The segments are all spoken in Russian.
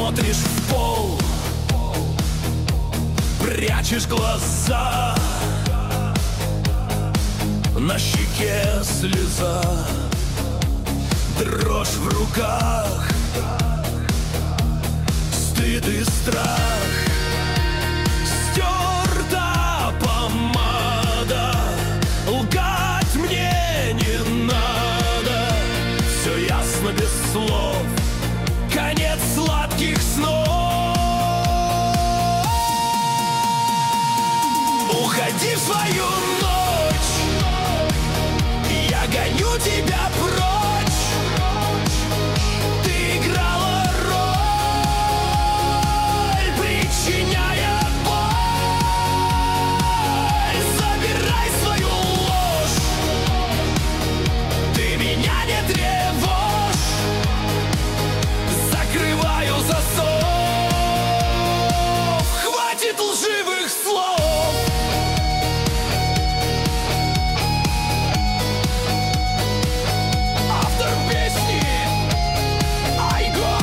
смотришь в пол, прячешь глаза, на щеке слеза, дрожь в руках, стыд и страх. Стерта помада, лгать мне не надо, все ясно без слов, конец сладких снов. Уходи в свою ночь, я гоню тебя прочь. Ты играла роль, причиняя боль. Забирай свою ложь, ты меня не тревожь. Закрываю засов, хватит лживых слов. Автор песни Айгор.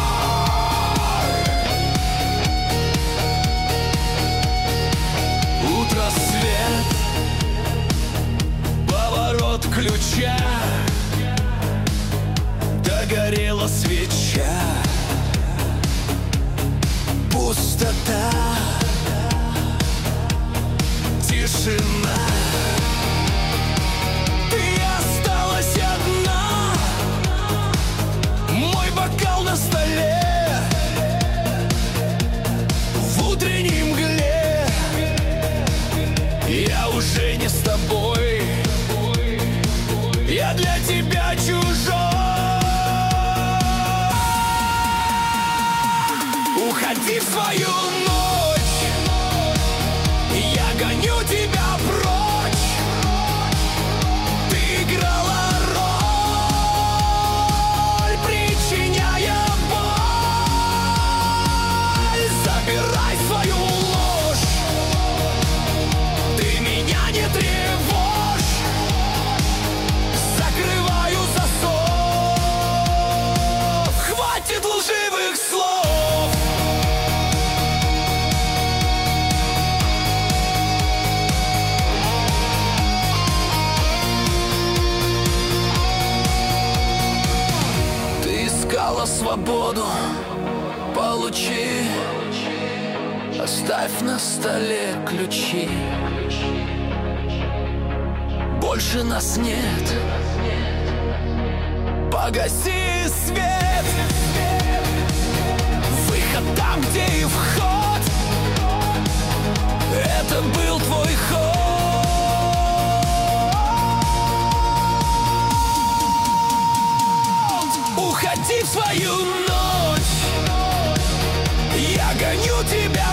Утро, свет, поворот ключа, догорела свеча, пустота, тишина. Ты осталась одна, мой бокал на столе, в утренней мгле. Я уже не с тобой, я для тебя чужой. Уходи в свою ночь, я гоню тебя прочь. Ты играла роль, причиняя боль. Забирай свою ложь, ты меня не тревожь. Закрываю засов, хватит лживых слов. Ты искала свободу, получи. Оставь на столе ключи. Больше нас нет, погаси свет. Выход там, где и вход, это был твой ход. Уходи в свою ночь, я гоню тебя